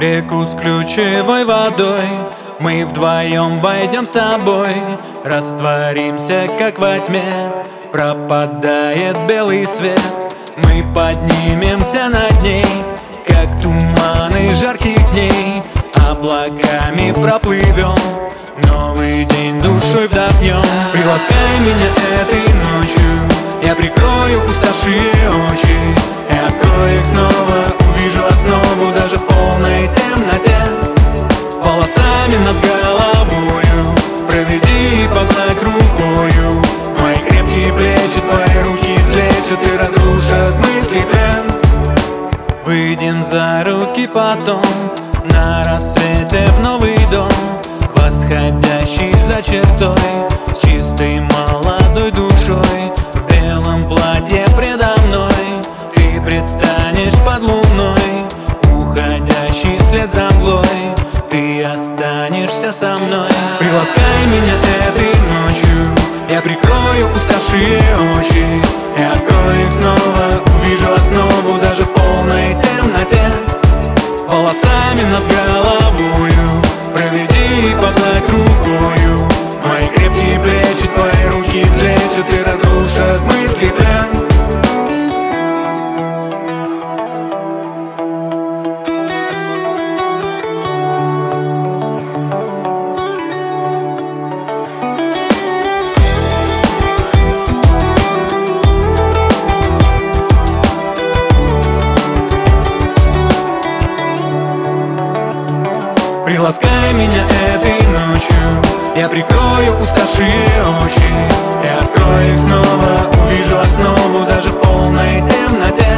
реку с ключевой водой мы вдвоем войдем с тобой. Растворимся, как во тьме, пропадает белый свет. Мы поднимемся над ней, как туманы жарких дней. Облаками проплывем, новый день душой вдохнем. Приласкай меня этой ночью, я прикрою уставшие очи и открою их снова, увижу основу даже в полной темноте. Волосами над головою проведи и погладь рукою мои крепкие плечи, твои руки излечат и разрушат мысли плен. Выйдем за руки потом на рассвете в новый дом, восходящий за чертой, с чистой молодой душой. В белом платье предо мной ты предстанешь под луной, уходящий вслед за мглой ты останешься со мной. Приласкай меня этой ночью, я прикрою уставшие очи и открою их снова, увижу основу даже в полной темноте. Волосами над головою проведи и погладь рукою мои крепкие плечи, твои руки излечат и разрушат мысли плен. Приласкай меня этой ночью, я прикрою уставшие очи и открою их снова, увижу основу даже в полной темноте.